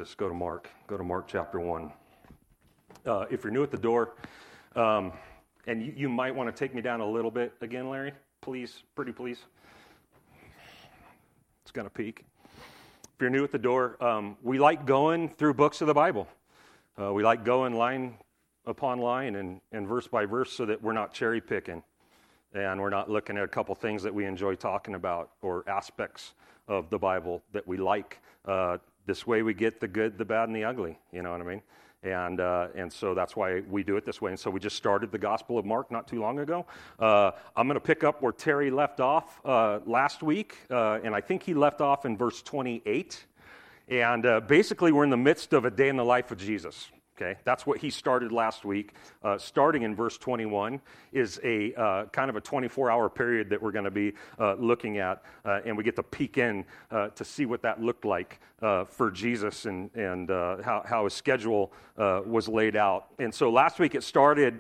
Jesus, go to Mark. Go to Mark chapter 1. If you're new at the door, and you might want to take me down a little bit again, Larry, please, pretty please. It's going to peak. If you're new at the door, we like going through books of the Bible. We like going line upon line and verse by verse so that we're not cherry picking and we're not looking at a couple things that we enjoy talking about or aspects of the Bible that we like. This way we get the good, the bad, and the ugly, you know what I mean? And so that's why we do it this way. And so we just started the Gospel of Mark not too long ago. I'm going to pick up where Terry left off last week, and I think he left off in verse 28. And basically we're in the midst of a day in the life of Jesus. Okay, that's what he started last week. Starting in verse 21 is a kind of a 24-hour period that we're going to be looking at, and we get to peek in to see what that looked like for Jesus and how his schedule was laid out. And so last week it started,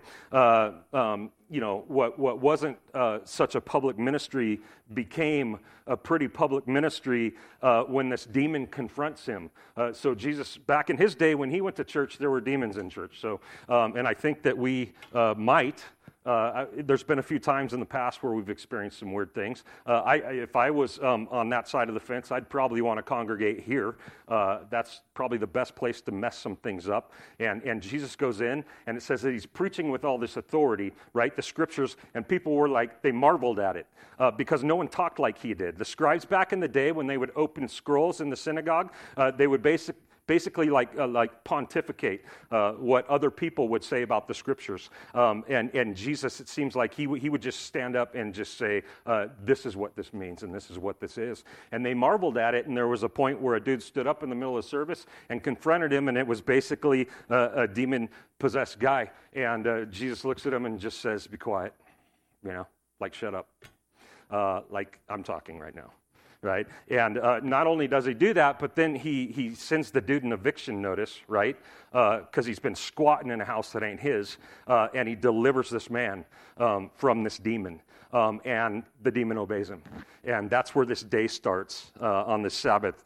what wasn't such a public ministry became a pretty public ministry when this demon confronts him. So Jesus, back in his day when he went to church, there were demons in church. So, and I think that we might. There's been a few times in the past where we've experienced some weird things. If I was on that side of the fence, I'd probably want to congregate here. That's probably the best place to mess some things up. And Jesus goes in, and it says that he's preaching with all this authority, right? The scriptures, and people were like, they marveled at it because no one talked like he did. The scribes back in the day, when they would open scrolls in the synagogue, they would basically like pontificate what other people would say about the scriptures. And Jesus, it seems like he would just stand up and just say, this is what this means and this is what this is. And they marveled at it, and there was a point where a dude stood up in the middle of the service and confronted him, and it was basically a demon-possessed guy. And Jesus looks at him and just says, be quiet, like shut up, like I'm talking right now. Right, and not only does he do that, but then he sends the dude an eviction notice, right? Because he's been squatting in a house that ain't his, and he delivers this man from this demon, and the demon obeys him, and that's where this day starts on this Sabbath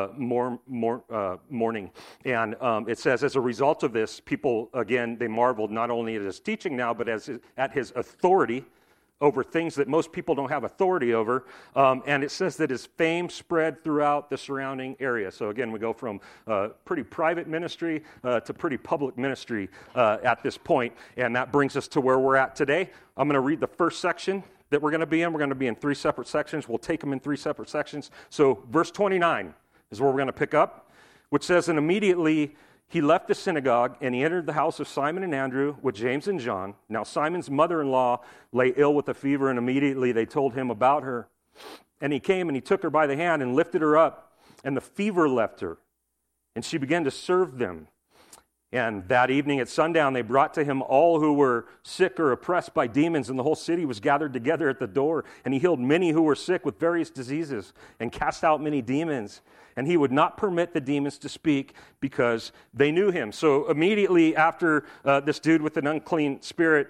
morning. And it says, as a result of this, people again they marveled not only at his teaching now, but at his authority over things that most people don't have authority over, and it says that his fame spread throughout the surrounding area. So again, we go from pretty private ministry to pretty public ministry at this point, and that brings us to where we're at today. I'm going to read the first section that we're going to be in. We're going to be in three separate sections. We'll take them in three separate sections. So verse 29 is where we're going to pick up, which says, and immediately he left the synagogue, and he entered the house of Simon and Andrew with James and John. Now Simon's mother-in-law lay ill with a fever, and immediately they told him about her. And he came, and he took her by the hand and lifted her up, and the fever left her, and she began to serve them. And that evening at sundown they brought to him all who were sick or oppressed by demons, and the whole city was gathered together at the door. And he healed many who were sick with various diseases, and cast out many demons. And he would not permit the demons to speak because they knew him. So immediately after this dude with an unclean spirit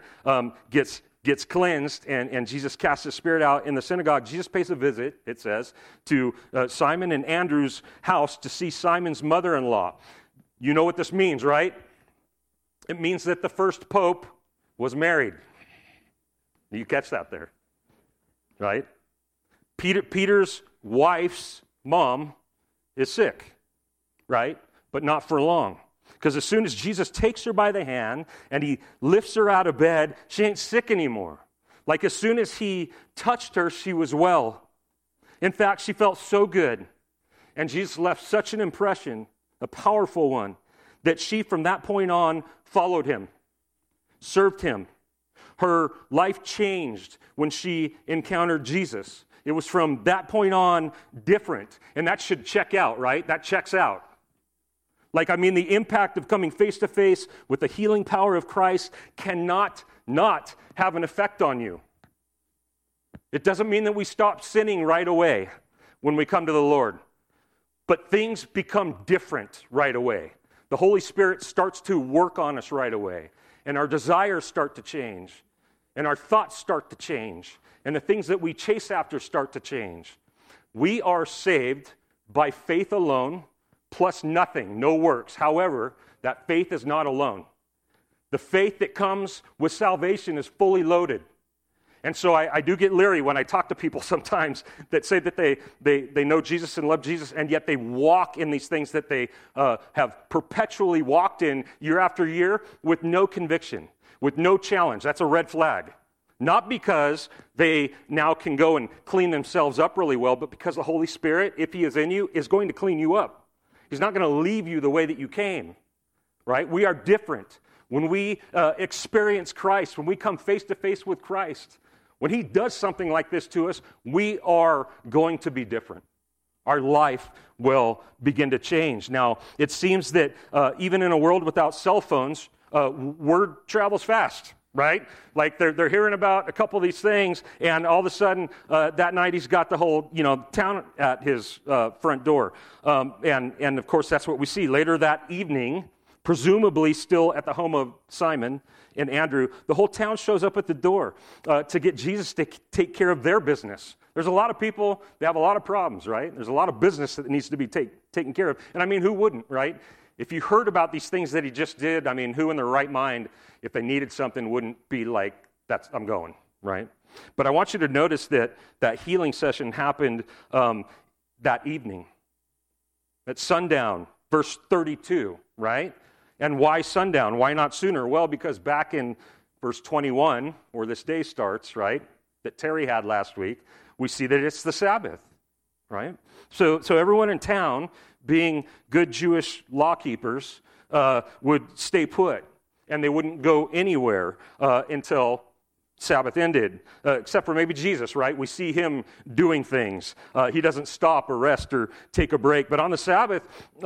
gets cleansed and Jesus casts his spirit out in the synagogue, Jesus pays a visit, it says, to Simon and Andrew's house to see Simon's mother-in-law. You know what this means, right? It means that the first pope was married. You catch that there, right? Peter's wife's mom is sick, right? But not for long. Because as soon as Jesus takes her by the hand and he lifts her out of bed, she ain't sick anymore. Like as soon as he touched her, she was well. In fact, she felt so good. And Jesus left such an impression, a powerful one, that she from that point on followed him, served him. Her life changed when she encountered Jesus. It was from that point on different. And that should check out, right? That checks out. The impact of coming face to face with the healing power of Christ cannot not have an effect on you. It doesn't mean that we stop sinning right away when we come to the Lord. But things become different right away. The Holy Spirit starts to work on us right away. And our desires start to change. And our thoughts start to change. And the things that we chase after start to change. We are saved by faith alone, plus nothing, no works. However, that faith is not alone. The faith that comes with salvation is fully loaded. And so I do get leery when I talk to people sometimes that say that they know Jesus and love Jesus, and yet they walk in these things that they have perpetually walked in year after year with no conviction, with no challenge. That's a red flag. Not because they now can go and clean themselves up really well, but because the Holy Spirit, if He is in you, is going to clean you up. He's not going to leave you the way that you came, right? We are different. When we experience Christ, when we come face to face with Christ, when He does something like this to us, we are going to be different. Our life will begin to change. Now, it seems that even in a world without cell phones, word travels fast, right? Like they're hearing about a couple of these things, and all of a sudden, that night he's got the whole town at his front door. And of course, that's what we see. Later that evening, presumably still at the home of Simon and Andrew, the whole town shows up at the door to get Jesus to take care of their business. There's a lot of people that have a lot of problems, right? There's a lot of business that needs to be taken care of. And I mean, who wouldn't, right? If you heard about these things that he just did, I mean, who in their right mind, if they needed something, wouldn't be like, I'm going, right? But I want you to notice that that healing session happened that evening. At sundown, verse 32, right? And why sundown? Why not sooner? Well, because back in verse 21, where this day starts, right, that Terry had last week, we see that it's the Sabbath, right? So everyone in town, being good Jewish law keepers, would stay put, and they wouldn't go anywhere until Sabbath ended, except for maybe Jesus, right? We see him doing things. He doesn't stop or rest or take a break. But on the Sabbath,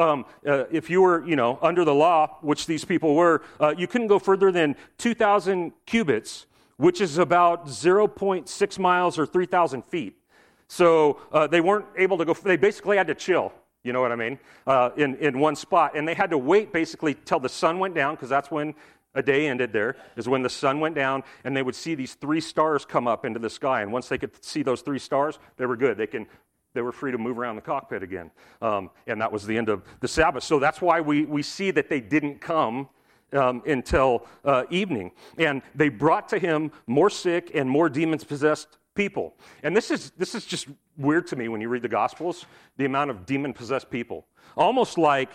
if you were, under the law, which these people were, you couldn't go further than 2,000 cubits, which is about 0.6 miles or 3,000 feet. So they weren't able to go. They basically had to chill. You know what I mean? In one spot, and they had to wait basically till the sun went down, because that's when a day ended there, is when the sun went down, and they would see these 3 stars come up into the sky. And once they could see those 3 stars, they were good. They were free to move around the cockpit again. And that was the end of the Sabbath. So that's why we see that they didn't come until evening. And they brought to him more sick and more demon-possessed people. And this is just weird to me when you read the Gospels, the amount of demon-possessed people. Almost like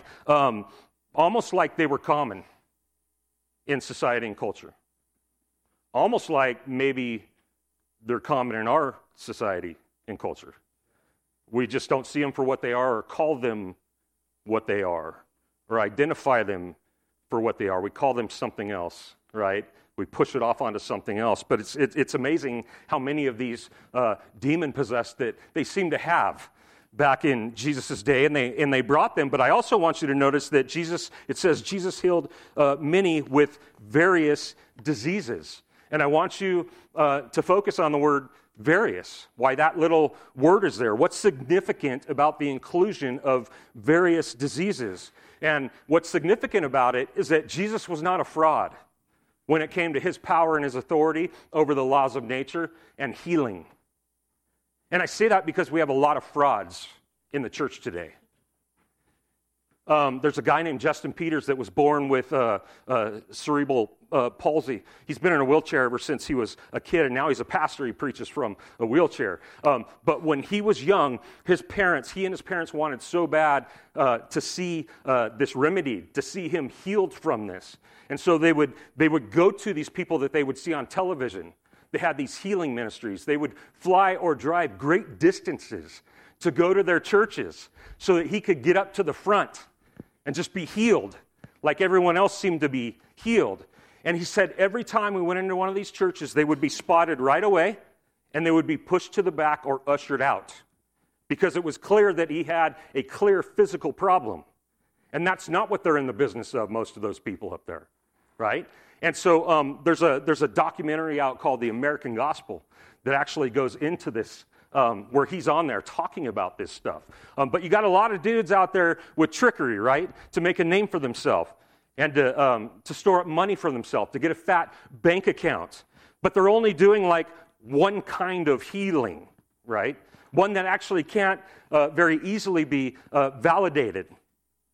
they were common in society and culture. Almost like maybe they're common in our society and culture. We just don't see them for what they are, or call them what they are, or identify them for what they are. We call them something else, right? We push it off onto something else. But it's amazing how many of these demon-possessed that they seem to have back in Jesus' day, and they brought them. But I also want you to notice that it says Jesus healed many with various diseases. And I want you to focus on the word various, why that little word is there. What's significant about the inclusion of various diseases? And what's significant about it is that Jesus was not a fraud when it came to his power and his authority over the laws of nature and healing. And I say that because we have a lot of frauds in the church today. There's a guy named Justin Peters that was born with cerebral palsy. He's been in a wheelchair ever since he was a kid, and now he's a pastor. He preaches from a wheelchair. But when he was young, he and his parents wanted so bad to see this remedied, to see him healed from this. And so they would go to these people that they would see on television. They had these healing ministries. They would fly or drive great distances to go to their churches so that he could get up to the front and just be healed like everyone else seemed to be healed. And he said every time we went into one of these churches, they would be spotted right away, and they would be pushed to the back or ushered out, because it was clear that he had a clear physical problem. And that's not what they're in the business of, most of those people up there, right? And so there's a documentary out called The American Gospel that actually goes into this, where he's on there talking about this stuff. But you got a lot of dudes out there with trickery, right, to make a name for themselves and to store up money for themselves, to get a fat bank account. But they're only doing like one kind of healing, right? One that actually can't very easily be validated.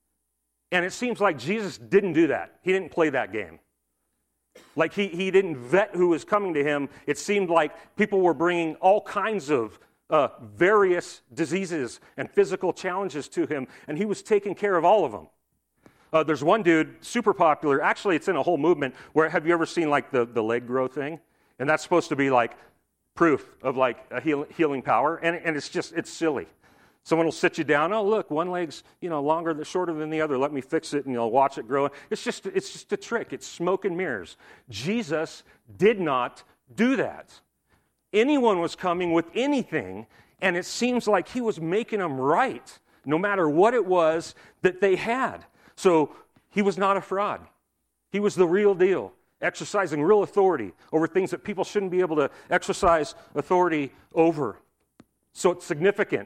And it seems like Jesus didn't do that. He didn't play that game. Like he didn't vet who was coming to him. It seemed like people were bringing all kinds of various diseases and physical challenges to him, and he was taking care of all of them. There's one dude, super popular. Actually, it's in a whole movement where, have you ever seen like the leg grow thing? And that's supposed to be like proof of like a healing power. And it's silly. Someone will sit you down. Oh, look, one leg's shorter than the other. Let me fix it, and you'll watch it grow. It's just a trick. It's smoke and mirrors. Jesus did not do that. Anyone was coming with anything, and it seems like he was making them right, no matter what it was that they had. So he was not a fraud. He was the real deal, exercising real authority over things that people shouldn't be able to exercise authority over. So it's significant.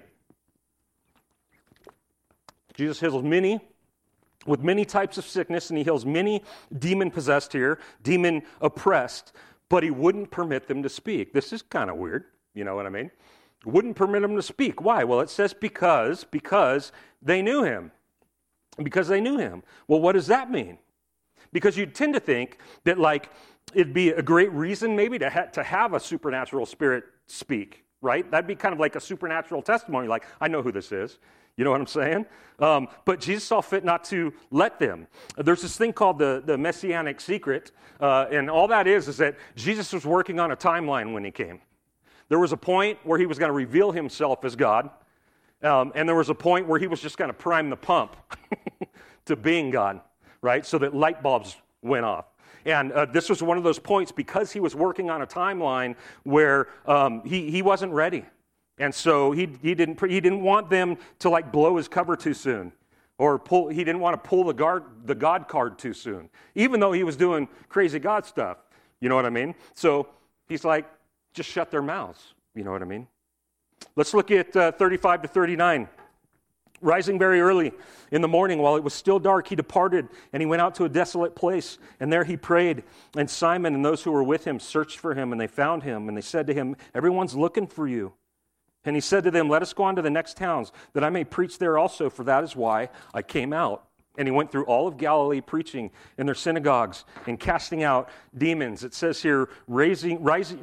Jesus heals many with many types of sickness, and he heals many demon-possessed here, demon-oppressed, but he wouldn't permit them to speak. This is kind of weird, you know what I mean? Wouldn't permit them to speak. Why? Well, it says because they knew him. Because they knew him. Well, what does that mean? Because you'd tend to think that like it'd be a great reason maybe to have a supernatural spirit speak, right? That'd be kind of like a supernatural testimony, like, I know who this is. You know what I'm saying? But Jesus saw fit not to let them. There's this thing called the Messianic secret, and all that is that Jesus was working on a timeline when he came. There was a point where he was going to reveal himself as God, and there was a point where he was just going to prime the pump to being God, right? So that light bulbs went off. And this was one of those points because he was working on a timeline where he wasn't ready. And so he didn't want them to like blow his cover too soon, or he didn't want to pull the God card too soon, even though he was doing crazy God stuff. You know what I mean? So he's like, just shut their mouths. You know what I mean? Let's look at 35 to 39. Rising very early in the morning, while it was still dark, he departed, and he went out to a desolate place, and there he prayed. And Simon and those who were with him searched for him, and they found him, and they said to him, "Everyone's looking for you." And he said to them, "Let us go on to the next towns, that I may preach there also, for that is why I came out." And he went through all of Galilee, preaching in their synagogues and casting out demons. It says here, rising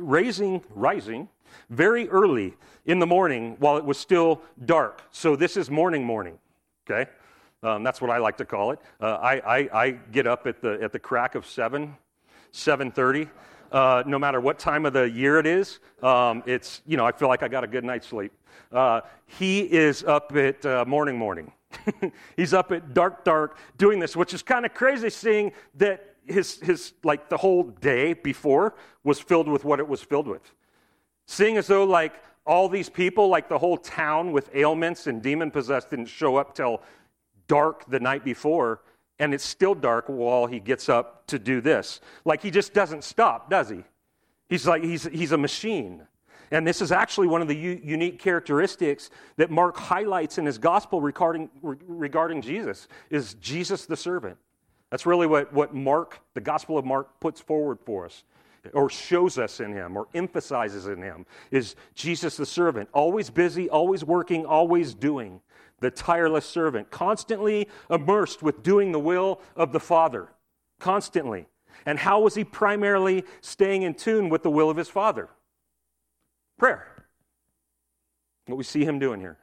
very early in the morning while it was still dark. So this is morning, okay? That's what I like to call it. I get up at the crack of 7:30. No matter what time of the year it is, it's, I feel like I got a good night's sleep. He is up at morning. He's up at dark doing this, which is kind of crazy, seeing that his like the whole day before was filled with what it was filled with. Seeing as though like all these people, like the whole town with ailments and demon-possessed didn't show up till dark the night before, and it's still dark while he gets up to do this. Like he just doesn't stop, does he? He's a machine. And this is actually one of the unique characteristics that Mark highlights in his gospel regarding Jesus, is Jesus the servant. That's really what Mark, the Gospel of Mark, puts forward for us, or shows us in him, or emphasizes in him, is Jesus the servant. Always busy, always working, always doing. The tireless servant, constantly immersed with doing the will of the Father. Constantly. And how was he primarily staying in tune with the will of his Father? Prayer. What we see him doing here.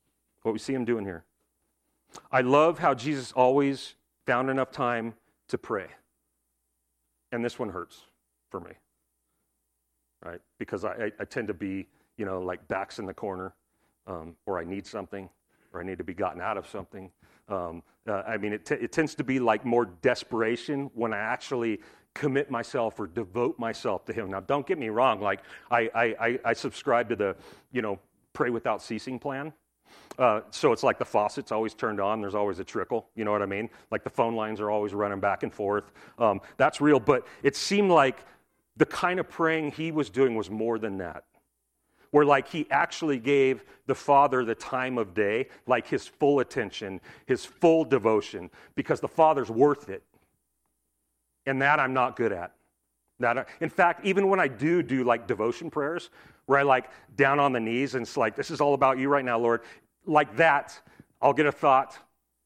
I love how Jesus always found enough time to pray. And this one hurts for me. Right? Because I tend to be, like backs in the corner, or I need something, or I need to be gotten out of something. It tends to be like more desperation when I actually commit myself or devote myself to him. Now, don't get me wrong. Like I subscribe to the, pray without ceasing plan. So it's like the faucet's always turned on. There's always a trickle. You know what I mean? Like the phone lines are always running back and forth. That's real. But it seemed like the kind of praying he was doing was more than that. Where like he actually gave the Father the time of day, like his full attention, his full devotion, because the Father's worth it. And that I'm not good at. In fact, even when I do like devotion prayers, where I like down on the knees and it's like, this is all about you right now, Lord, like that, I'll get a thought,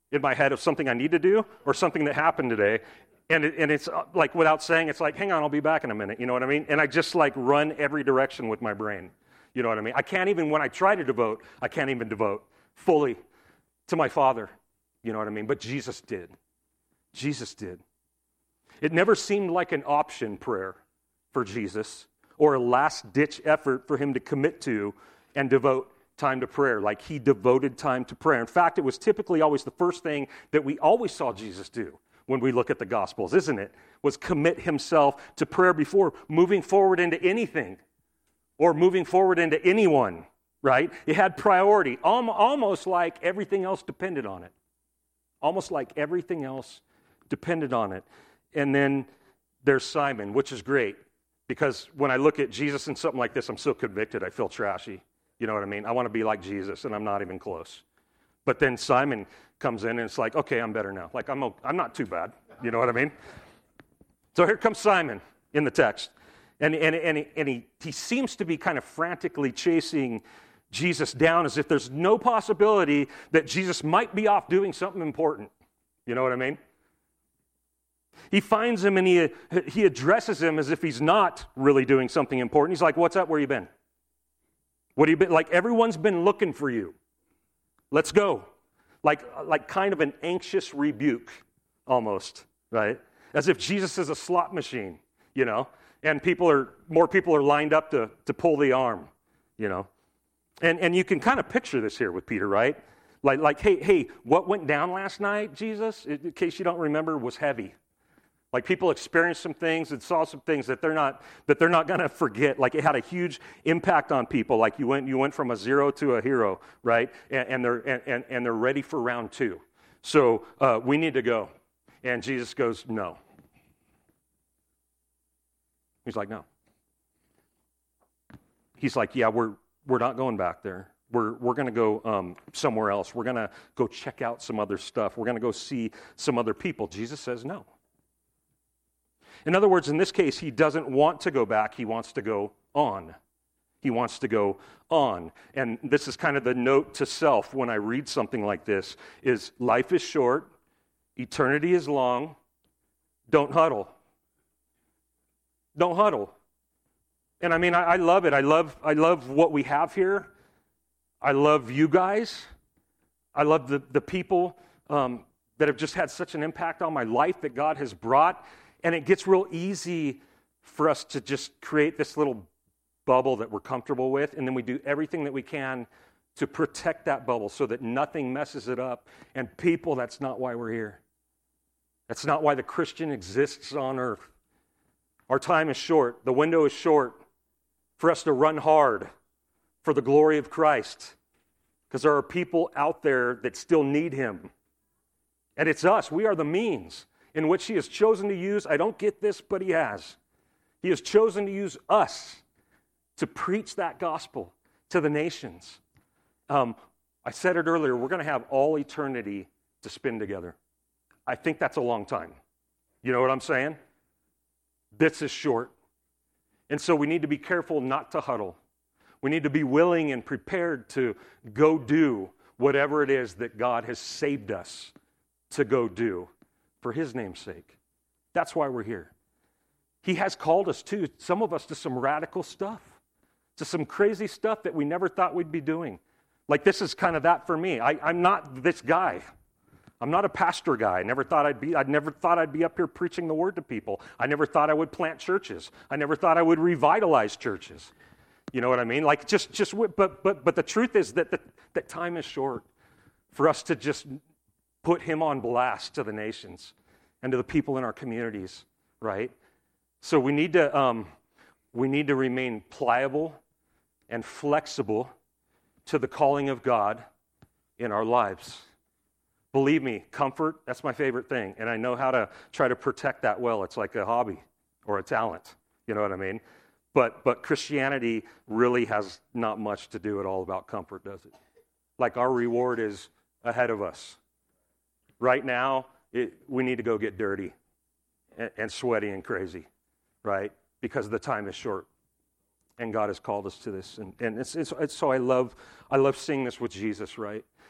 in my head of something I need to do or something that happened today. And it's like, without saying, it's like, hang on, I'll be back in a minute. You know what I mean? And I just like run every direction with my brain. You know what I mean? I can't even, when I try to devote, I can't even devote fully to my Father. You know what I mean? But Jesus did. Jesus did. It never seemed like an option prayer for Jesus or a last-ditch effort for him to commit to and devote time to prayer, like he devoted time to prayer. In fact, it was typically always the first thing that we always saw Jesus do when we look at the Gospels, isn't it? Was commit himself to prayer before moving forward into anything or moving forward into anyone, right? It had priority, almost like everything else depended on it. Almost like everything else depended on it. And then there's Simon, which is great, because when I look at Jesus in something like this, I'm so convicted, I feel trashy. You know what I mean? I want to be like Jesus, and I'm not even close. But then Simon comes in, and it's like, okay, I'm better now. Like, I'm not too bad. You know what I mean? So here comes Simon in the text. And he seems to be kind of frantically chasing Jesus down as if there's no possibility that Jesus might be off doing something important. You know what I mean? He finds him and he addresses him as if he's not really doing something important. He's like, what's up? Where you been? What have you been? Like, everyone's been looking for you. Let's go. Like kind of an anxious rebuke almost, right? As if Jesus is a slot machine, you know, and more people are lined up to pull the arm, you know. And you can kind of picture this here with Peter, right? Like, hey, what went down last night, Jesus, in case you don't remember, was heavy. Like, people experienced some things and saw some things that they're not going to forget. Like, it had a huge impact on people. Like, you went from a zero to a hero, right? And they're ready for round two. So we need to go. And Jesus goes, no. He's like, no. He's like, yeah, we're not going back there. We're going to go somewhere else. We're going to go check out some other stuff. We're going to go see some other people. Jesus says no. In other words, in this case, he doesn't want to go back. He wants to go on. He wants to go on. And this is kind of the note to self when I read something like this, is life is short, eternity is long, don't huddle. Don't huddle. And I mean, I love it. I love what we have here. I love you guys. I love the people that have just had such an impact on my life that God has brought. And it gets real easy for us to just create this little bubble that we're comfortable with, and then we do everything that we can to protect that bubble so that nothing messes it up. And people, that's not why we're here. That's not why the Christian exists on earth. Our time is short. The window is short for us to run hard for the glory of Christ, because there are people out there that still need him. And it's us. We are the means in which he has chosen to use. I don't get this, but he has. He has chosen to use us to preach that gospel to the nations. I said it earlier, we're going to have all eternity to spend together. I think that's a long time. You know what I'm saying? This is short. And so we need to be careful not to huddle. We need to be willing and prepared to go do whatever it is that God has saved us to go do for his name's sake. That's why we're here. He has called us to, some of us, to some radical stuff, to some crazy stuff that we never thought we'd be doing. Like, this is kind of that for me. I'm not this guy. I'm not a pastor guy. I never thought I'd be up here preaching the word to people. I never thought I would plant churches. I never thought I would revitalize churches. You know what I mean? Like, but the truth is that time is short for us to just put him on blast to the nations and to the people in our communities, right? So we need to remain pliable and flexible to the calling of God in our lives. Believe me, comfort, that's my favorite thing, and I know how to try to protect that well. It's like a hobby or a talent, you know what I mean? But Christianity really has not much to do at all about comfort, does it? Like, our reward is ahead of us. Right now, we need to go get dirty and sweaty and crazy, right? Because the time is short, and God has called us to this. And it's so I love seeing this with Jesus, right?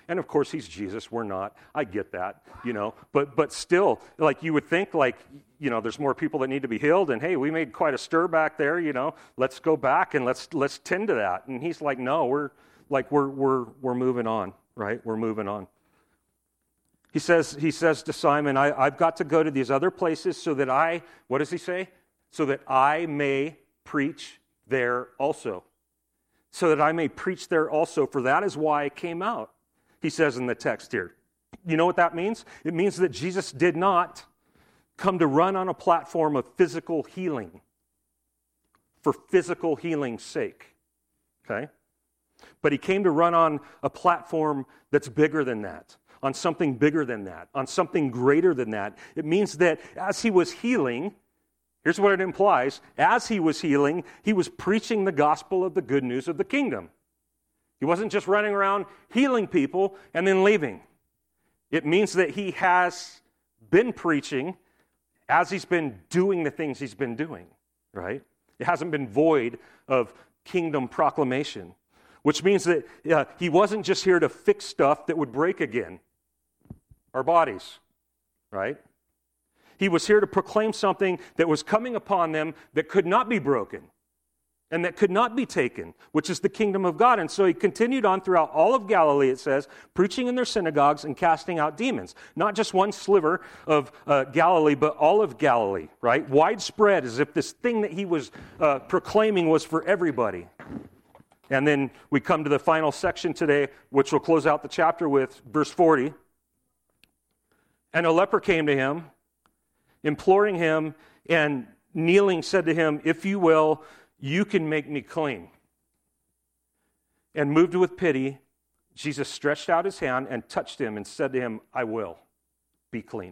And of course, he's Jesus. We're not. I get that, But still, like you would think, like, there's more people that need to be healed. And hey, we made quite a stir back there, Let's go back and let's tend to that. And he's like, no, we're moving on, right? We're moving on. He says to Simon, I've got to go to these other places so that what does he say? So that I may preach there also. So that I may preach there also, for that is why I came out, he says in the text here. You know what that means? It means that Jesus did not come to run on a platform of physical healing for physical healing's sake, okay? But he came to run on a platform that's bigger than that, on something bigger than that, on something greater than that. It means that as he was healing, here's what it implies. As he was healing, he was preaching the gospel of the good news of the kingdom. He wasn't just running around healing people and then leaving. It means that he has been preaching as he's been doing the things he's been doing, right? It hasn't been void of kingdom proclamation, which means that he wasn't just here to fix stuff that would break again, our bodies, right? He was here to proclaim something that was coming upon them that could not be broken and that could not be taken, which is the kingdom of God. And so he continued on throughout all of Galilee, it says, preaching in their synagogues and casting out demons. Not just one sliver of Galilee, but all of Galilee, right? Widespread, as if this thing that he was proclaiming was for everybody. And then we come to the final section today, which will close out the chapter with verse 40. And a leper came to him, imploring him, and kneeling said to him, if you will, you can make me clean. And moved with pity, Jesus stretched out his hand and touched him and said to him, I will, be clean.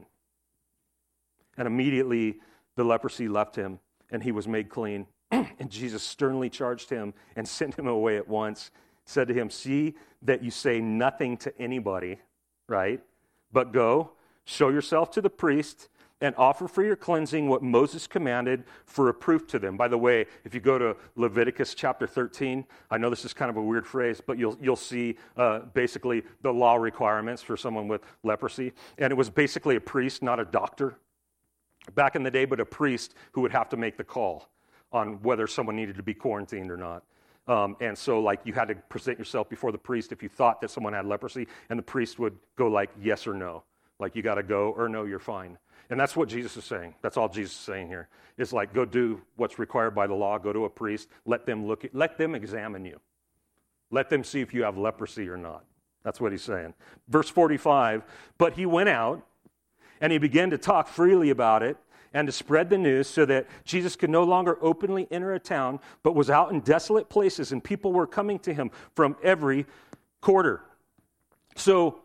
And immediately the leprosy left him and he was made clean. And Jesus sternly charged him and sent him away at once, said to him, see that you say nothing to anybody, right? But go, show yourself to the priest, and offer for your cleansing what Moses commanded for a proof to them. By the way, if you go to Leviticus chapter 13, I know this is kind of a weird phrase, but you'll see basically the law requirements for someone with leprosy. And it was basically a priest, not a doctor, back in the day, but a priest who would have to make the call on whether someone needed to be quarantined or not. And so, like, you had to present yourself before the priest if you thought that someone had leprosy, and the priest would go like, yes or no. Like, you got to go, or no, you're fine. And that's what Jesus is saying. That's all Jesus is saying here. It's like, go do what's required by the law. Go to a priest. Let them examine you. Let them see if you have leprosy or not. That's what he's saying. Verse 45, but he went out and he began to talk freely about it and to spread the news so that Jesus could no longer openly enter a town, but was out in desolate places, and people were coming to him from every quarter. So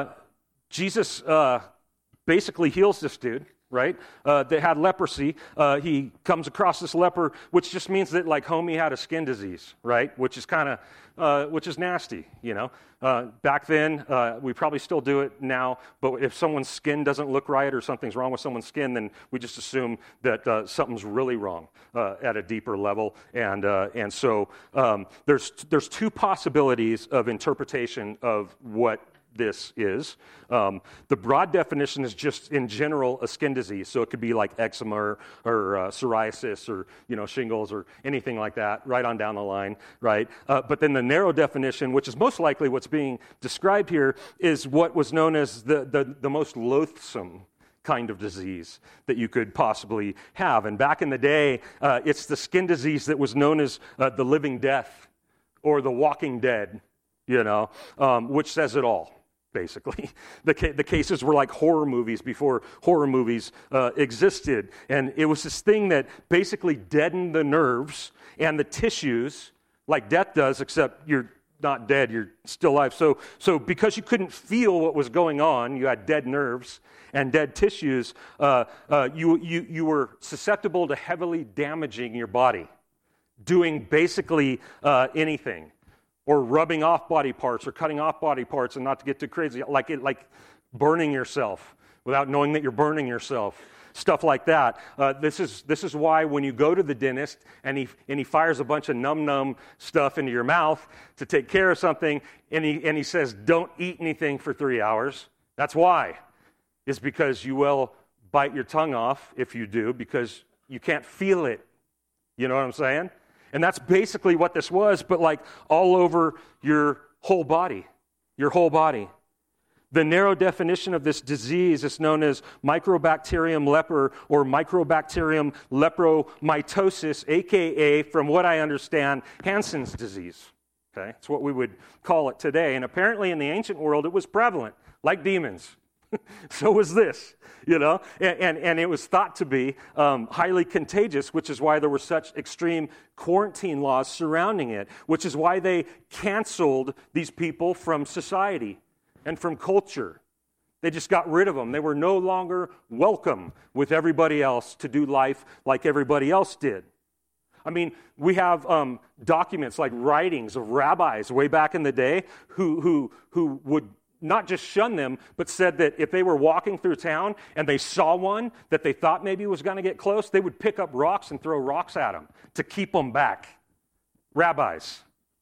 Jesus basically heals this dude, right? That had leprosy. He comes across this leper, which just means that, like, homie had a skin disease, right? Which is which is nasty, Back then, we probably still do it now, but if someone's skin doesn't look right or something's wrong with someone's skin, then we just assume that something's really wrong at a deeper level. And so there's two possibilities of interpretation of what this is. The broad definition is just in general a skin disease, so it could be like eczema or psoriasis or shingles or anything like that, right on down the line, right? But then the narrow definition, which is most likely what's being described here, is what was known as the most loathsome kind of disease that you could possibly have. And back in the day, it's the skin disease that was known as the living death or the walking dead, which says it all. Basically, the cases were like horror movies before horror movies existed, and it was this thing that basically deadened the nerves and the tissues, like death does, except you're not dead, you're still alive. So because you couldn't feel what was going on, you had dead nerves and dead tissues. You were susceptible to heavily damaging your body, doing basically anything. Or rubbing off body parts, or cutting off body parts, and not to get too crazy, like burning yourself without knowing that you're burning yourself. stuff like that. This is why when you go to the dentist and he fires a bunch of num stuff into your mouth to take care of something, and he says, don't eat anything for 3 hours. That's why. It's because you will bite your tongue off if you do, because you can't feel it. You know what I'm saying? And that's basically what this was, but like all over your whole body. Your whole body. The narrow definition of this disease is known as Mycobacterium leprae or Mycobacterium lepromatosis, a.k.a., from what I understand, Hansen's disease. Okay, it's what we would call it today. And apparently in the ancient world, it was prevalent, like demons. So was this, you know, and it was thought to be highly contagious, which is why there were such extreme quarantine laws surrounding it, which is why they canceled these people from society and from culture. They just got rid of them. They were no longer welcome with everybody else to do life like everybody else did. I mean, we have documents like writings of rabbis way back in the day who would not just shun them, but said that if they were walking through town and they saw one that they thought maybe was going to get close, they would pick up rocks and throw rocks at them to keep them back. Rabbis.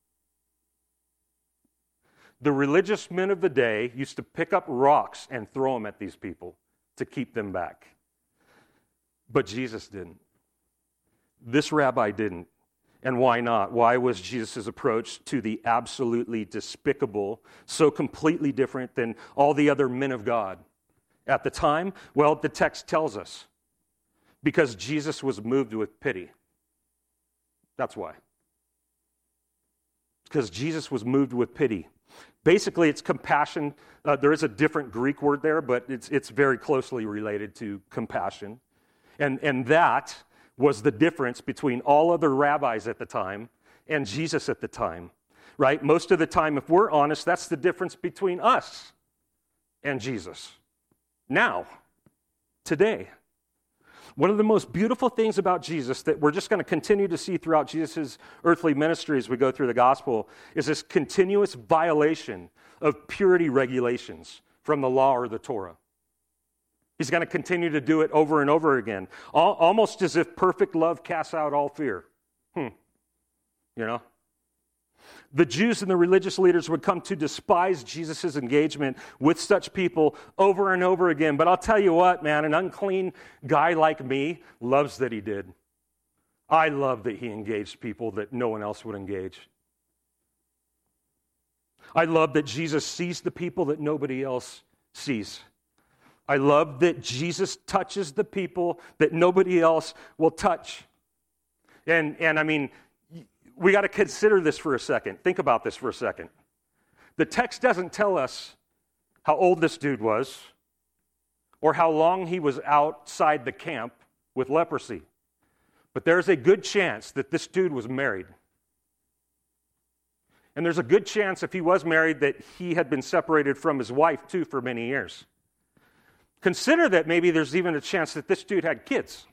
The religious men of the day used to pick up rocks and throw them at these people to keep them back. But Jesus didn't. This rabbi didn't. And why not? Why was Jesus' approach to the absolutely despicable so completely different than all the other men of God at the time? Well, the text tells us. Because Jesus was moved with pity. That's why. Because Jesus was moved with pity. Basically, it's compassion. There is a different Greek word there, but it's very closely related to compassion. And that was the difference between all other rabbis at the time and Jesus at the time, right? Most of the time, if we're honest, that's the difference between us and Jesus. Now, today. One of the most beautiful things about Jesus that we're just going to continue to see throughout Jesus' earthly ministry as we go through the gospel is this continuous violation of purity regulations from the law or the Torah. He's going to continue to do it over and over again, almost as if perfect love casts out all fear. You know? The Jews and the religious leaders would come to despise Jesus' engagement with such people over and over again. But I'll tell you what, man, an unclean guy like me loves that he did. I love that he engaged people that no one else would engage. I love that Jesus sees the people that nobody else sees. I love that Jesus touches the people that nobody else will touch. And I mean, we got to consider this for a second. Think about this for a second. The text doesn't tell us how old this dude was or how long he was outside the camp with leprosy. But there's a good chance that this dude was married. And there's a good chance if he was married that he had been separated from his wife too for many years. Consider that maybe there's even a chance that this dude had kids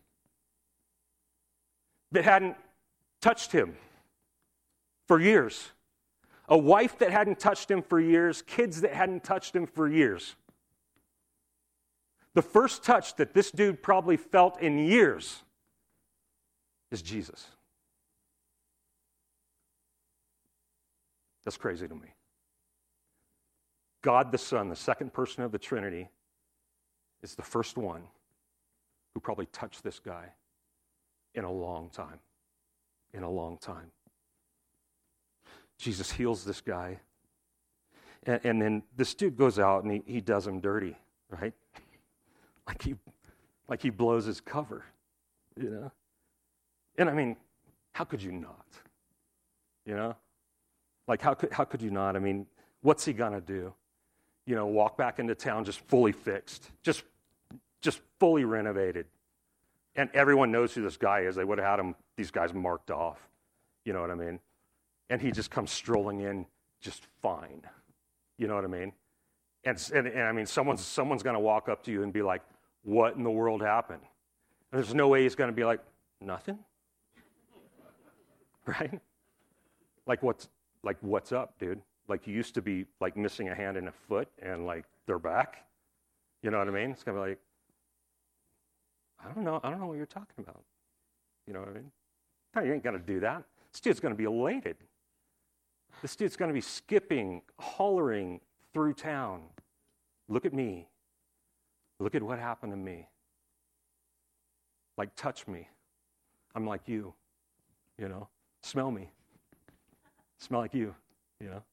that hadn't touched him for years. A wife that hadn't touched him for years, kids that hadn't touched him for years. The first touch that this dude probably felt in years is Jesus. That's crazy to me. God the Son, the second person of the Trinity, is the first one who probably touched this guy in a long time. In a long time. Jesus heals this guy. And then this dude goes out and he does him dirty, right? Like he blows his cover, you know? And I mean, how could you not? You know? Like how could you not? I mean, what's he gonna do? You know, walk back into town just fully fixed, just fully renovated. And everyone knows who this guy is. They would have had these guys marked off. You know what I mean? And he just comes strolling in just fine. You know what I mean? And I mean, someone's going to walk up to you and be like, what in the world happened? And there's no way he's going to be like, nothing? Right? Like what's up, dude? Like you used to be like missing a hand and a foot and like they're back. You know what I mean? It's going to be like, don't know what you're talking about. You know what I mean? No, you ain't going to do that. This dude's going to be elated. This dude's going to be skipping, hollering through town. Look at me. Look at what happened to me. Like, touch me. I'm like you, you know. Smell me. Smell like you, you know.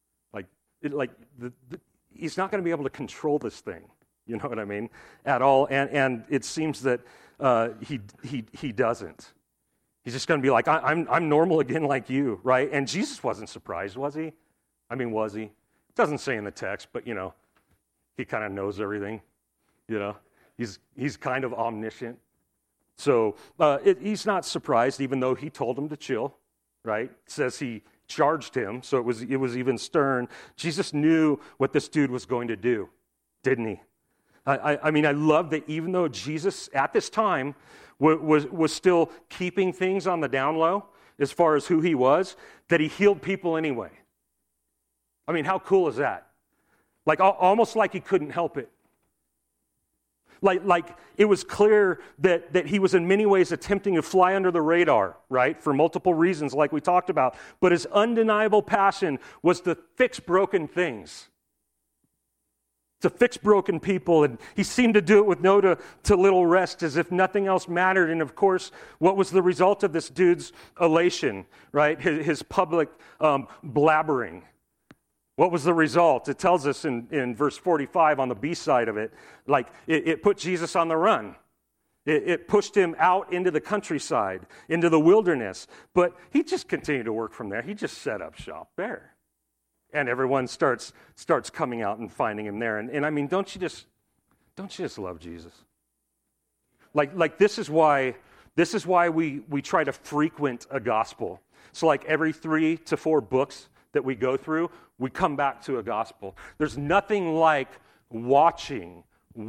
He's not going to be able to control this thing. You know what I mean? At all. And it seems that he doesn't. He's just going to be like, I'm normal again like you, right? And Jesus wasn't surprised, was he? I mean, was he? It doesn't say in the text, but, you know, he kind of knows everything, you know. He's kind of omniscient. So he's not surprised, even though he told him to chill, right? It says he charged him, so it was even stern. Jesus knew what this dude was going to do, didn't he? I mean, I love that even though Jesus, at this time, was still keeping things on the down low as far as who he was, that he healed people anyway. I mean, how cool is that? Like, almost like he couldn't help it. Like it was clear that he was in many ways attempting to fly under the radar, right? For multiple reasons, like we talked about. But his undeniable passion was to fix broken things. To fix broken people, and he seemed to do it with no to little rest, as if nothing else mattered. And of course, what was the result of this dude's elation, right? His public blabbering. What was the result? It tells us in verse 45 on the B side of it, like it put Jesus on the run. It pushed him out into the countryside, into the wilderness. But he just continued to work from there. He just set up shop there. And everyone starts coming out and finding him there. And I mean, don't you just love Jesus? Like this is why we try to frequent a gospel. So like every 3 to 4 books that we go through, we come back to a gospel. There's nothing like watching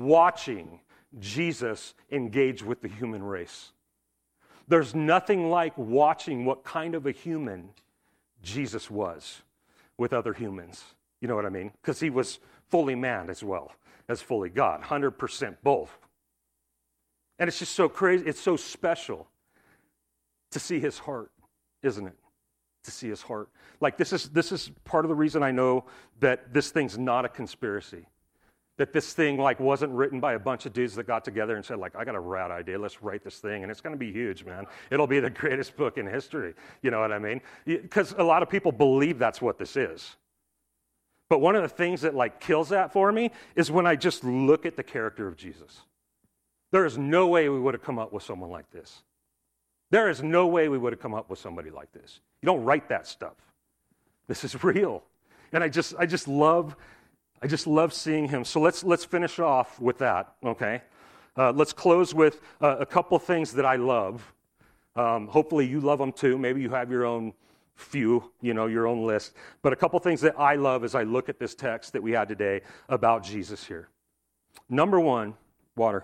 Jesus engage with the human race. There's nothing like watching what kind of a human Jesus was with other humans. You know what I mean? Because he was fully man as well as fully God, 100% both. And it's just so crazy. It's so special to see his heart, isn't it? To see his heart. Like this is part of the reason I know that this thing's not a conspiracy. That this thing like wasn't written by a bunch of dudes that got together and said like, I got a rad idea, let's write this thing, and it's going to be huge, man. It'll be the greatest book in history. You know what I mean? Because a lot of people believe that's what this is. But one of the things that like kills that for me is when I just look at the character of Jesus. There is no way we would have come up with someone like this. There is no way we would have come up with somebody like this. You don't write that stuff. This is real. And I just love seeing him. So let's finish off with that, okay? Let's close with a couple things that I love. Hopefully you love them too. Maybe you have your own few, your own list. But a couple things that I love as I look at this text that we had today about Jesus here. Number 1, water.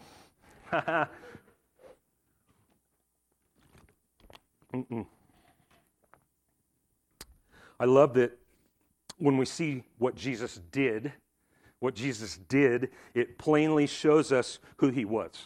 I love that when we see what Jesus did, it plainly shows us who he was,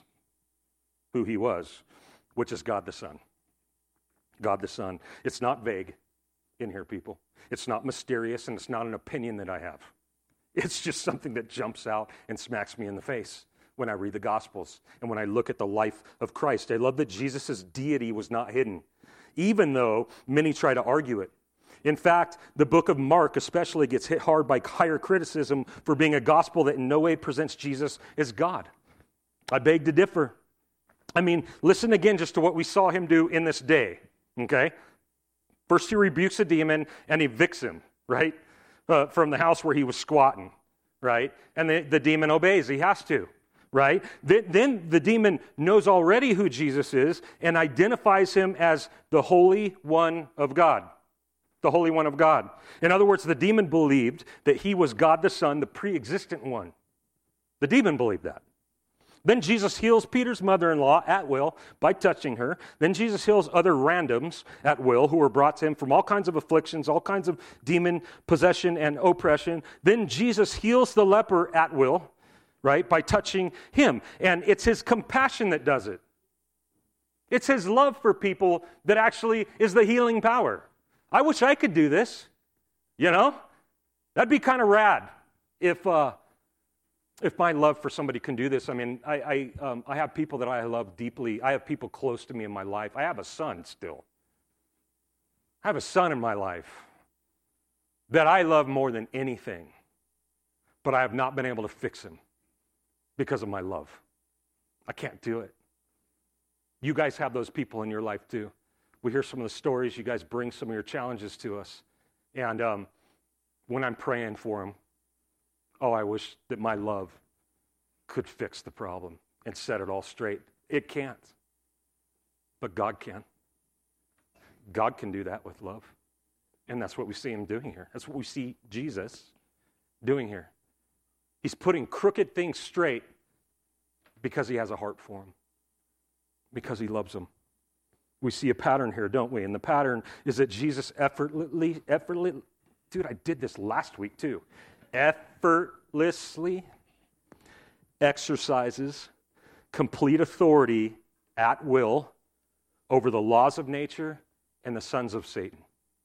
which is God the Son. God the Son. It's not vague in here, people. It's not mysterious, and it's not an opinion that I have. It's just something that jumps out and smacks me in the face when I read the Gospels and when I look at the life of Christ. I love that Jesus' deity was not hidden, even though many try to argue it. In fact, the book of Mark especially gets hit hard by higher criticism for being a gospel that in no way presents Jesus as God. I beg to differ. I mean, listen again just to what we saw him do in this day, okay? First he rebukes a demon and evicts him, right? From the house where he was squatting, right? And the demon obeys. He has to, right? Then the demon knows already who Jesus is and identifies him as the Holy One of God. The Holy One of God. In other words, the demon believed that he was God the Son, the pre-existent one. The demon believed that. Then Jesus heals Peter's mother-in-law at will by touching her. Then Jesus heals other randoms at will who were brought to him from all kinds of afflictions, all kinds of demon possession and oppression. Then Jesus heals the leper at will, right? By touching him. And it's his compassion that does it. It's his love for people that actually is the healing power. I wish I could do this, you know? That'd be kind of rad if my love for somebody can do this. I mean, I have people that I love deeply. I have people close to me in my life. I have a son still. I have a son in my life that I love more than anything, but I have not been able to fix him because of my love. I can't do it. You guys have those people in your life too. We hear some of the stories. You guys bring some of your challenges to us. And when I'm praying for them, I wish that my love could fix the problem and set it all straight. It can't. But God can. God can do that with love. And that's what we see him doing here. That's what we see Jesus doing here. He's putting crooked things straight because he has a heart for them. Because he loves them. We see a pattern here, don't we? And the pattern is that Jesus effortlessly, dude, I did this last week too. Effortlessly exercises complete authority at will over the laws of nature and the sons of Satan.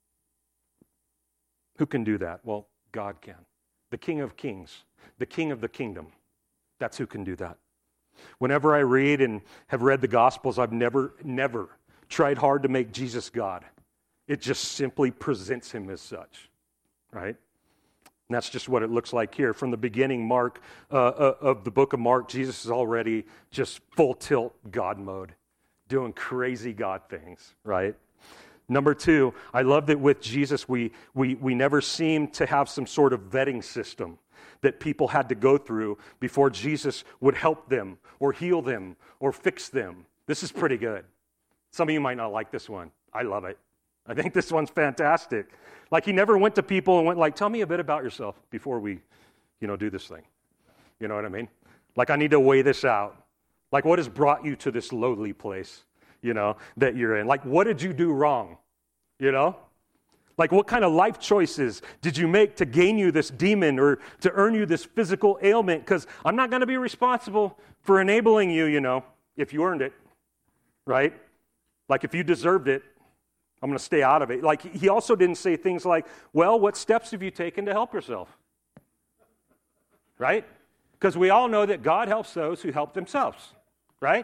Who can do that? Well, God can. The King of Kings, the King of the kingdom. That's who can do that. Whenever I read and have read the Gospels, I've never tried hard to make Jesus God. It just simply presents him as such, right? And that's just what it looks like here. From the beginning, Mark, of the book of Mark, Jesus is already just full tilt God mode, doing crazy God things, right? Number two, I love that with Jesus, we never seem to have some sort of vetting system that people had to go through before Jesus would help them or heal them or fix them. This is pretty good. Some of you might not like this one. I love it. I think this one's fantastic. Like he never went to people and went like, tell me a bit about yourself before we, do this thing. You know what I mean? Like I need to weigh this out. Like what has brought you to this lowly place, that you're in? Like what did you do wrong? Like what kind of life choices did you make to gain you this demon or to earn you this physical ailment? Because I'm not going to be responsible for enabling you, if you earned it, right? Like if you deserved it, I'm going to stay out of it. Like he also didn't say things like, well, what steps have you taken to help yourself? Right? Because we all know that God helps those who help themselves, right?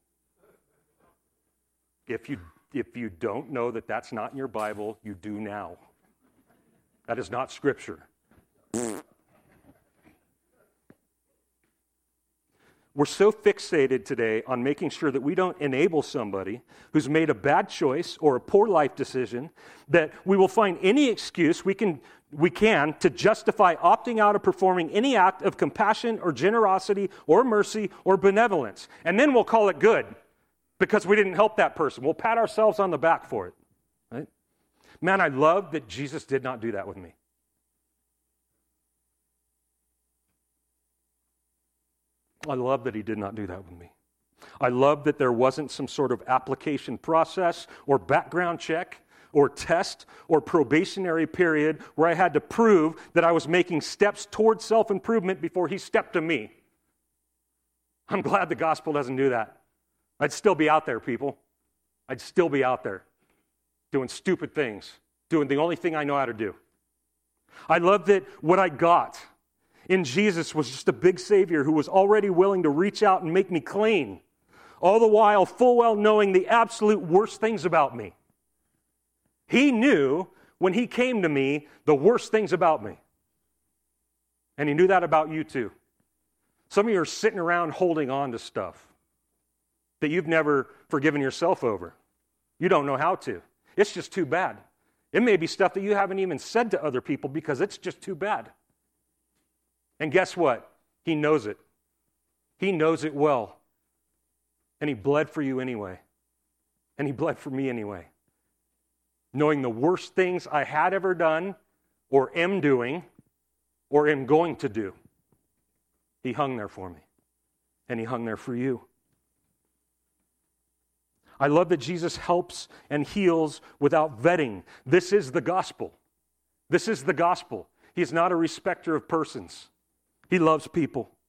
If you don't know that that's not in your Bible, you do now. That is not Scripture. We're so fixated today on making sure that we don't enable somebody who's made a bad choice or a poor life decision that we will find any excuse we can to justify opting out of performing any act of compassion or generosity or mercy or benevolence. And then we'll call it good because we didn't help that person. We'll pat ourselves on the back for it. Right? Man, I love that Jesus did not do that with me. I love that he did not do that with me. I love that there wasn't some sort of application process or background check or test or probationary period where I had to prove that I was making steps towards self-improvement before he stepped to me. I'm glad the gospel doesn't do that. I'd still be out there, people. I'd still be out there doing stupid things, doing the only thing I know how to do. I love that what I got in Jesus was just a big Savior who was already willing to reach out and make me clean, all the while full well knowing the absolute worst things about me. He knew when he came to me the worst things about me. And he knew that about you too. Some of you are sitting around holding on to stuff that you've never forgiven yourself over. You don't know how to. It's just too bad. It may be stuff that you haven't even said to other people because it's just too bad. And guess what? He knows it. He knows it well. And he bled for you anyway. And he bled for me anyway. Knowing the worst things I had ever done or am doing or am going to do. He hung there for me. And he hung there for you. I love that Jesus helps and heals without vetting. This is the gospel. This is the gospel. He's not a respecter of persons. He loves people.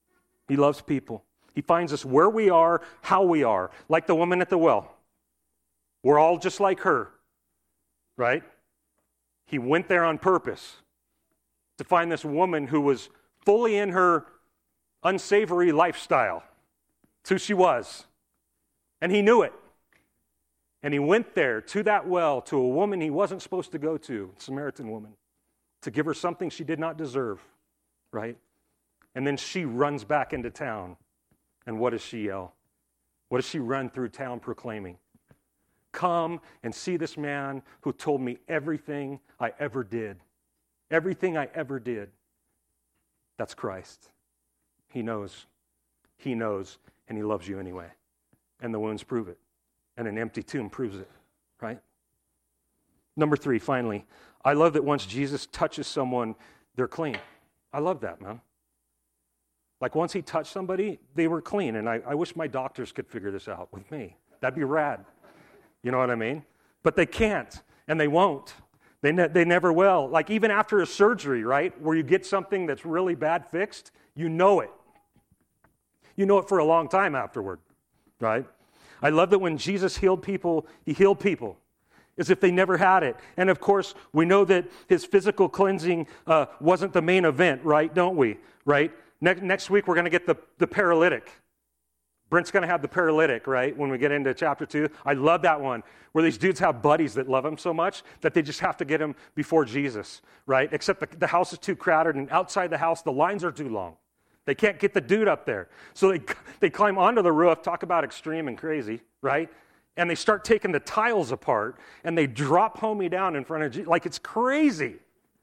He loves people. He finds us where we are, how we are, like the woman at the well. We're all just like her, right? He went there on purpose to find this woman who was fully in her unsavory lifestyle. It's who she was. And he knew it. And he went there to that well, to a woman he wasn't supposed to go to, a Samaritan woman, to give her something she did not deserve, right? And then she runs back into town. And what does she yell? What does she run through town proclaiming? Come and see this man who told me everything I ever did. Everything I ever did. That's Christ. He knows. He knows, and he loves you anyway. And the wounds prove it. And an empty tomb proves it, right? Number 3, finally, I love that once Jesus touches someone, they're clean. I love that, man. Like once he touched somebody, they were clean. And I wish my doctors could figure this out with me. That'd be rad. You know what I mean? But they can't, and they won't. They never will. Like even after a surgery, right, where you get something that's really bad fixed, you know it. You know it for a long time afterward, right? I love that when Jesus healed people, he healed people as if they never had it. And of course, we know that his physical cleansing wasn't the main event, right? Don't we? Right? Next week, we're going to get the paralytic. Brent's going to have the paralytic, right, when we get into chapter 2. I love that one, where these dudes have buddies that love him so much that they just have to get him before Jesus, right? Except the house is too crowded, and outside the house, the lines are too long. They can't get the dude up there. So they climb onto the roof, talk about extreme and crazy, right? And they start taking the tiles apart, and they drop homie down in front of Jesus. Like, it's crazy.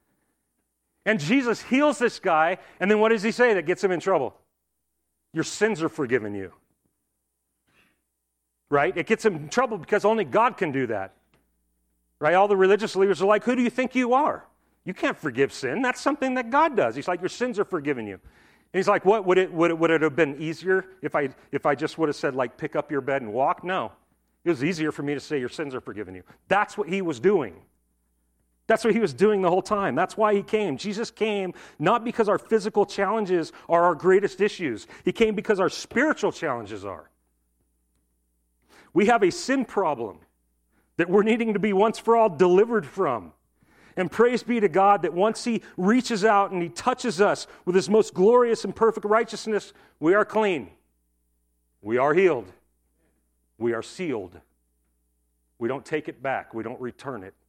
And Jesus heals this guy, and then what does he say that gets him in trouble? Your sins are forgiven you. Right? It gets him in trouble because only God can do that. Right? All the religious leaders are like, who do you think you are? You can't forgive sin. That's something that God does. He's like, your sins are forgiven you. And he's like, what would it have been easier if I just would have said, like, pick up your bed and walk? No. It was easier for me to say your sins are forgiven you. That's what he was doing. That's what he was doing the whole time. That's why he came. Jesus came not because our physical challenges are our greatest issues. He came because our spiritual challenges are. We have a sin problem that we're needing to be once for all delivered from. And praise be to God that once he reaches out and he touches us with his most glorious and perfect righteousness, we are clean. We are healed. We are sealed. We don't take it back. We don't return it.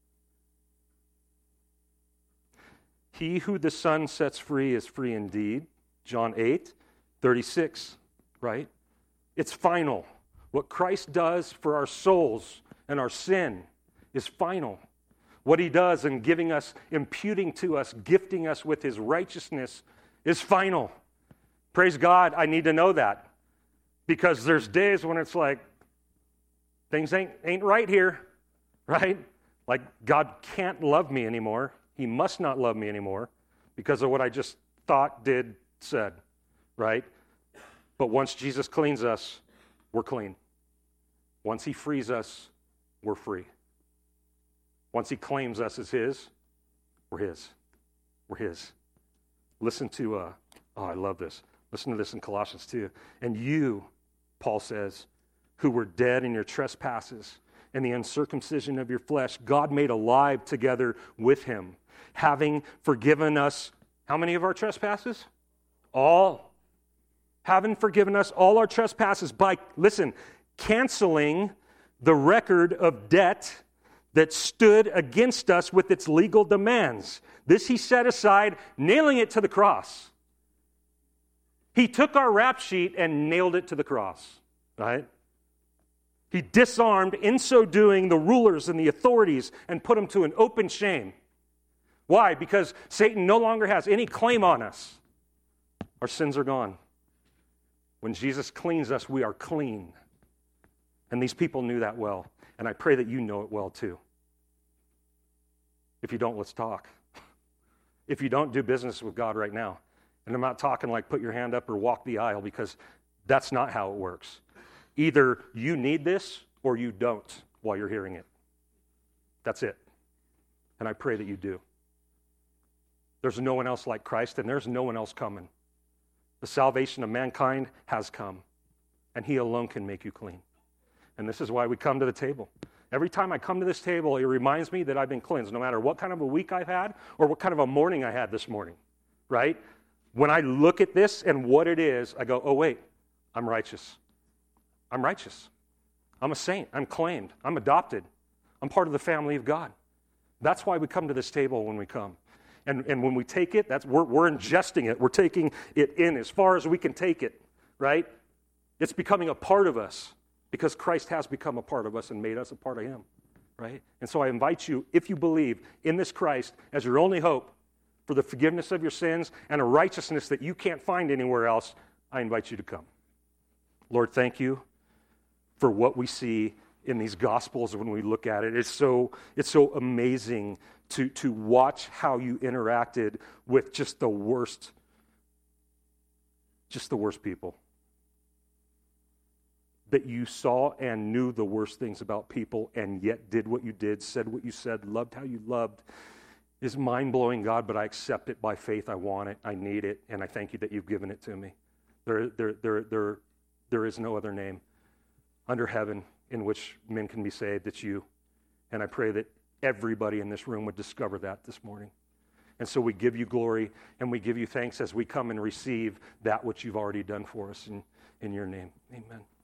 He who the Son sets free is free indeed. John 8:36, right? It's final. What Christ does for our souls and our sin is final. What he does in giving us, imputing to us, gifting us with his righteousness is final. Praise God, I need to know that. Because there's days when it's like, things ain't right here, right? Like God can't love me anymore. He must not love me anymore because of what I just thought, did, said, right? But once Jesus cleans us, we're clean. Once he frees us, we're free. Once he claims us as his, we're his. We're his. Listen to, I love this. Listen to this in Colossians 2. And you, Paul says, who were dead in your trespasses and the uncircumcision of your flesh, God made alive together with him, having forgiven us, how many of our trespasses? All. Having forgiven us all our trespasses by, listen, canceling the record of debt that stood against us with its legal demands. This he set aside, nailing it to the cross. He took our rap sheet and nailed it to the cross, right? He disarmed, in so doing, the rulers and the authorities and put them to an open shame. Why? Because Satan no longer has any claim on us. Our sins are gone. When Jesus cleans us, we are clean. And these people knew that well. And I pray that you know it well too. If you don't, let's talk. If you don't, do business with God right now. And I'm not talking like put your hand up or walk the aisle, because that's not how it works. Either you need this or you don't while you're hearing it. That's it. And I pray that you do. There's no one else like Christ, and there's no one else coming. The salvation of mankind has come, and he alone can make you clean. And this is why we come to the table. Every time I come to this table, it reminds me that I've been cleansed, no matter what kind of a week I've had or what kind of a morning I had this morning, right? When I look at this and what it is, I go, oh, wait, I'm righteous. I'm righteous. I'm a saint. I'm claimed. I'm adopted. I'm part of the family of God. That's why we come to this table when we come. And when we take it, we're ingesting it. We're taking it in as far as we can take it, right? It's becoming a part of us because Christ has become a part of us and made us a part of him, right? And so I invite you, if you believe in this Christ as your only hope for the forgiveness of your sins and a righteousness that you can't find anywhere else, I invite you to come. Lord, thank you for what we see in these Gospels when we look at it. It's so amazing to watch how you interacted with just the worst people. That you saw and knew the worst things about people and yet did what you did, said what you said, loved how you loved, is mind-blowing, God, but I accept it by faith. I want it. I need it. And I thank you that you've given it to me. There is no other name under heaven in which men can be saved. It's you. And I pray that everybody in this room would discover that this morning. And so we give you glory and we give you thanks as we come and receive that which you've already done for us in your name. Amen.